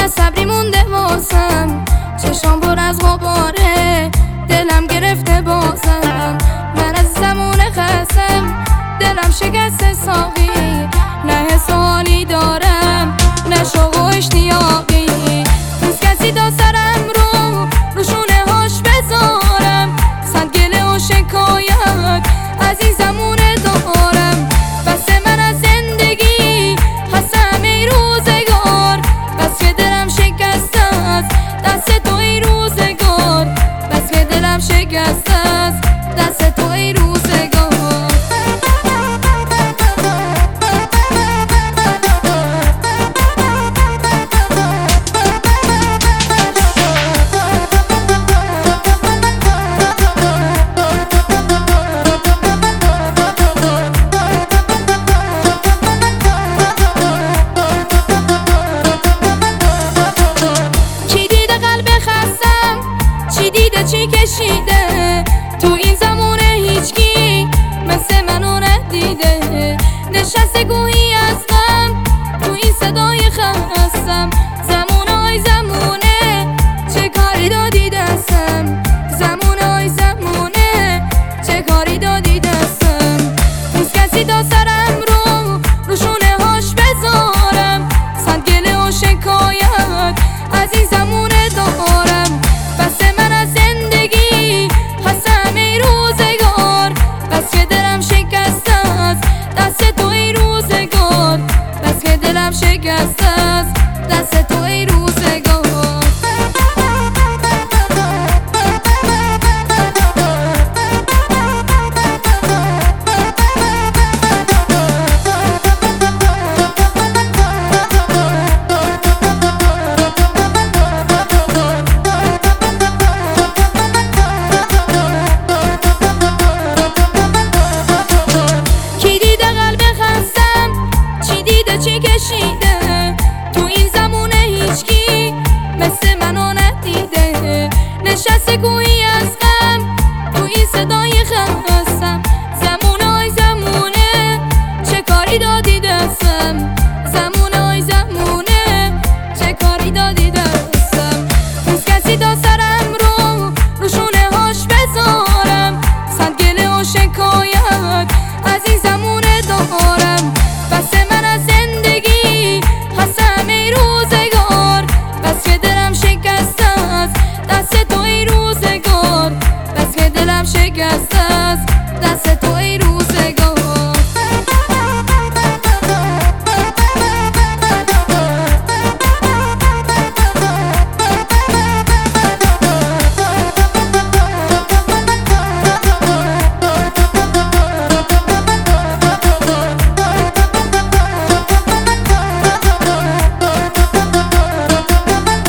صبری مونده واسم، چشام پر از غباره، دلم گرفته بازم. من از زمون خستم، دلم شکسته ساقی، نه حس و حالی دارم نه شوق و اشتیاقی. نیست کسی تا سرم رو شونه هاش بذارم، صد گله و شکایت از این زمونه دارم. بس من از زندگی هستم ای روزگار، بس که دلم شکسته است دست تو ای روزگار، بس که دلم شکسته است دست تو ای روزگار. چی کشیده تو این زمونه هیچکی مثل منو ندیده، نشسته گویی هستم تو این صدای خستم. زمونه های زمونه چه کاری دادی دستم، زمونه های زمونه چه کاری دادی دستم. نیست کسی تا سرم رو شونه هاش بذارم، صد گله و شکایت از این زمونه دارم. بس من از زندگی هستم ای روزگار، بس که دلم شکسته است دست تو ای روزگار، بس که دلم شکسته است دست تو ای روزگار. چی کشیده تو این زمونه هیچکی مثل منو ندیده، نشسته